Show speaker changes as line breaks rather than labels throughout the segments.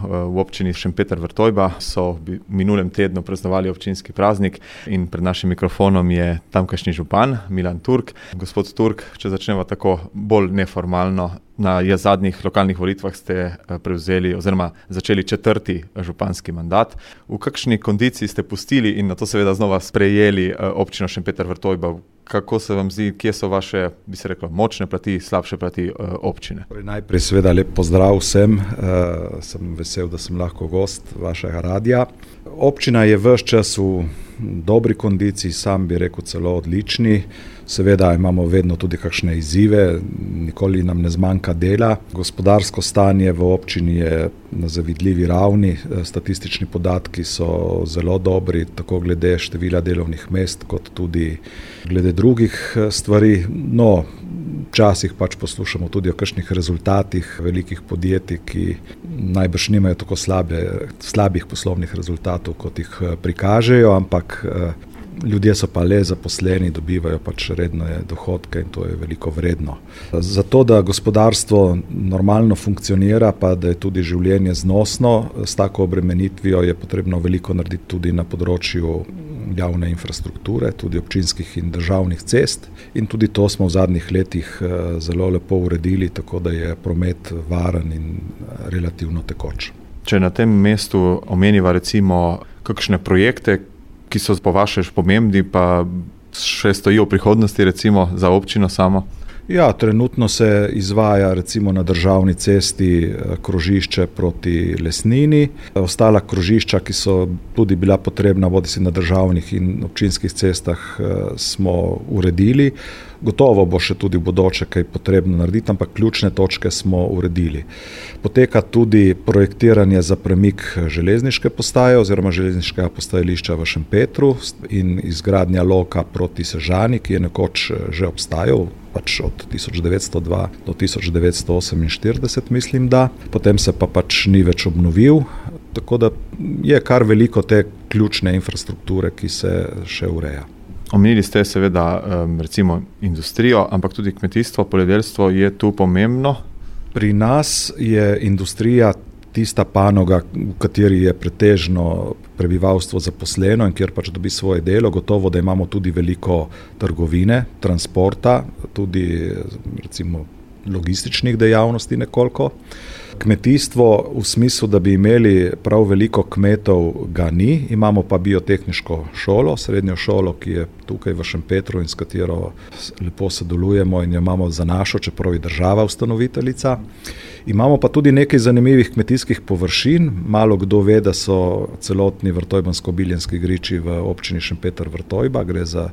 v občini Šempeter Vrtojba so v minulem tednu praznovali občinski praznik in pred našim mikrofonom je tamkajšnji župan Milan Turk. Gospod Turk, če začnemo tako bolj neformalno, na zadnjih lokalnih volitvah ste prevzeli oziroma začeli 4. županski mandat. V kakšni kondiciji ste pustili in na to seveda znova sprejeli občino Šempeter Vrtojba? Kako se vam zdi, kje so vaše, bi se reklo, močne plati, slabše plati občine?
Najprej seveda lep pozdrav vsem, sem vesel, da sem lahko gost vašega radia. Občina je ves čas v dobri kondiciji, sam bi rekel celo odlični. Seveda imamo vedno tudi kakšne izzive, nikoli nam ne zmanjka dela. Gospodarsko stanje v občini je na zavidljivi ravni, statistični podatki so zelo dobri, tako glede števila delovnih mest, kot tudi glede drugih stvari. No, včasih pač poslušamo tudi o kakšnih rezultatih velikih podjetij, ki najbrž nimajo tako slabih poslovnih rezultatov, kot jih prikažejo, ampak ljudje so pa le zaposleni, dobivajo pač redne dohodke in to je veliko vredno. Zato, da gospodarstvo normalno funkcionira, pa da je tudi življenje znosno, s tako obremenitvijo je potrebno veliko narediti tudi na področju javne infrastrukture, tudi občinskih in državnih cest. In tudi to smo v zadnjih letih zelo lepo uredili, tako da je promet varen in relativno tekoč.
Če na tem mestu omeniva recimo kakšne projekte, ki so po vaše pomembni, pa še stojijo v prihodnosti recimo za občino samo?
Ja, trenutno se izvaja recimo na državni cesti krožišče proti Lesnini. Ostala krožišča, ki so tudi bila potrebna bodisi na državnih in občinskih cestah, smo uredili. Gotovo bo še tudi v bodoče kaj potrebno narediti, ampak ključne točke smo uredili. Poteka tudi projektiranje za premik železniške postaje oziroma železniškega postajališča v Šempetru in izgradnja loka proti Sežani, ki je nekoč že obstajal, pač od 1902 do 1948, mislim da. Potem se pa pač ni več obnovil, tako da je kar veliko te ključne infrastrukture, ki se še ureja.
Omenili ste seveda recimo industrijo, ampak tudi kmetijstvo, poljedelstvo je tu pomembno?
Pri nas je industrija tista panoga, v kateri je pretežno prebivalstvo zaposleno in kjer pač dobi svoje delo. Gotovo, da imamo tudi veliko trgovine, transporta, tudi recimo logističnih dejavnosti nekoliko. Kmetijstvo v smislu, da bi imeli prav veliko kmetov, ga ni. Imamo pa biotehniško šolo, srednjo šolo, ki je tukaj v Šempetru in s katero lepo sodelujemo in jo imamo za našo, čeprav je država ustanoviteljica. Imamo pa tudi nekaj zanimivih kmetijskih površin. Malo kdo ve, da so celotni vrtojbansko-biljenski griči v občini Šempeter Vrtojba. Gre za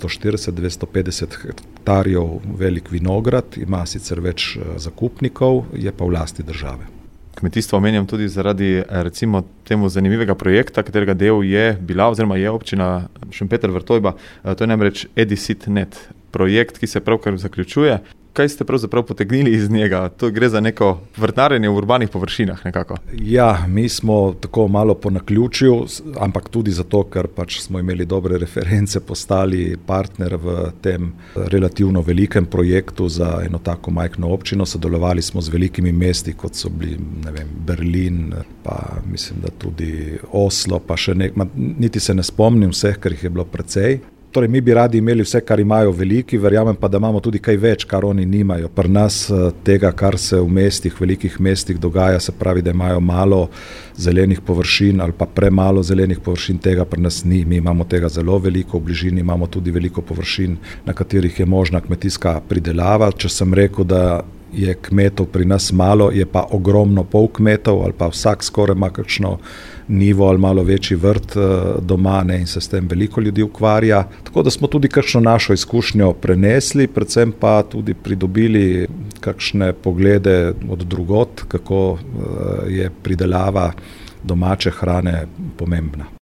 240-250 hektarjev velik vinograd, ima sicer več zakupnikov, je pa v lasti države.
Kmetijstvo omenjam tudi zaradi recimo temu zanimivega projekta, katerega del je bila oziroma je občina Šempeter Vrtojba. To je namreč Edisit.net, projekt, ki se pravkar zaključuje. Kaj ste pravzaprav potegnili iz njega? To gre za neko vrtnarjenje v urbanih površinah nekako.
Ja, mi smo tako malo po naključju, ampak tudi zato, ker pač smo imeli dobre reference, postali partner v tem relativno velikem projektu za eno tako majhno občino. Sodelovali smo z velikimi mesti, kot so bili, Berlin, pa mislim, da tudi Oslo, pa še niti se ne spomnim vseh, ker jih je bilo precej. Torej, mi bi radi imeli vse, kar imajo veliki, verjamem pa, da imamo tudi kaj več, kar oni nimajo. Pri nas tega, kar se v mestih, velikih mestih dogaja, se pravi, da imajo malo zelenih površin ali pa premalo zelenih površin, tega pri nas ni. Mi imamo tega zelo veliko, v bližini imamo tudi veliko površin, na katerih je možna kmetijska pridelava. Če sem rekel, da je kmetov pri nas malo, je pa ogromno polkmetov ali pa vsak skoraj ima kakšno nivo ali malo večji vrt doma, in se s tem veliko ljudi ukvarja. Tako da smo tudi kakšno našo izkušnjo prenesli, predvsem pa tudi pridobili kakšne poglede od drugot, kako je pridelava domače hrane pomembna.